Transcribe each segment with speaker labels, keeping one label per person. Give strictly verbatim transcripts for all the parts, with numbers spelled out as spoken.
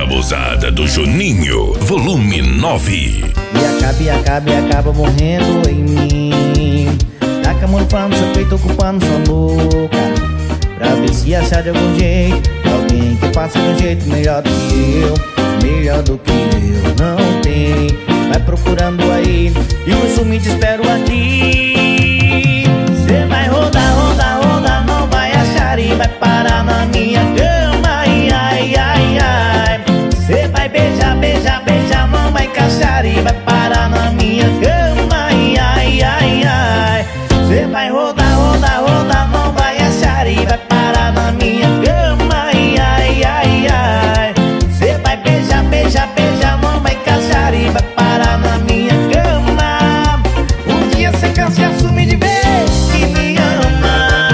Speaker 1: Abusada do Juninho, volume nove.
Speaker 2: E acaba, e acaba, e acaba morrendo em mim. Taca a mão no seu peito, ocupando sua boca, pra ver se achar de algum jeito alguém que faça de um jeito melhor do que eu. Melhor do que eu não tem. Vai procurando aí, e eu sumi, te espero aqui. Cê vai rodar, rodar, rodar, não vai achar e vai parar na minha cama. Ai, ai, ai, ai. Cê vai beijar, beijar, beijar, não vai encaixar e vai parar na minha cama. Ai, ai, ai, ai. Cê vai rodar, rodar, rodar, não vai achar e vai parar na minha cama. Ai, ai, ai, ai. Cê vai beijar, beijar, beijar, não vai encaixar e vai parar na minha cama. Um dia cê cansa e assume de vez que me ama.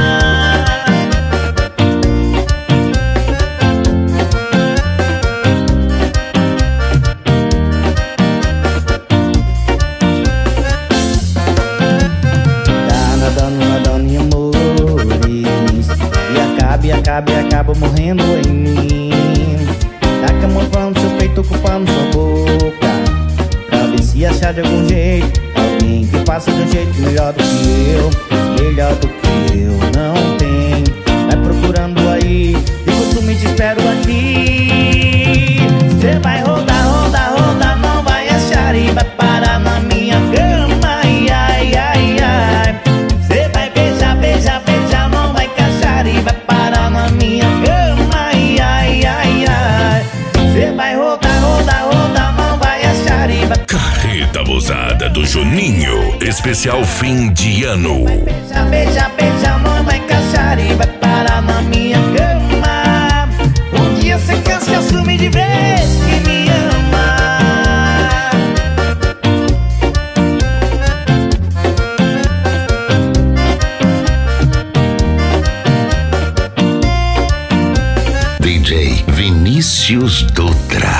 Speaker 2: Tá nadando, nadando em amores, e acaba, e acaba, e acaba morrendo em mim. Taca a mão no seu peito, ocupando sua boca, pra ver se achar de algum jeito alguém que faça de um jeito melhor do que eu. Melhor do que eu não tem. Vai procurando aí, e costume, te espero aqui. Cê vai rodar, rodar, rodar, não vai achar e vai parar na minha cama. Ai, ai, ai, ai. Cê vai beijar, beijar, beijar, não vai encaixar e vai parar na minha cama. Ai, ai, ai, ai. Cê vai rodar, rodar, rodar, não vai achar e vai...
Speaker 1: Carreta Abusada do Juninho, especial fim de ano.
Speaker 2: Beija, beija, beija, não vai encaixar e vai parar na minha cama. Um dia cê cansa e assume de vez que me ama.
Speaker 1: D J Vinícius Dutra.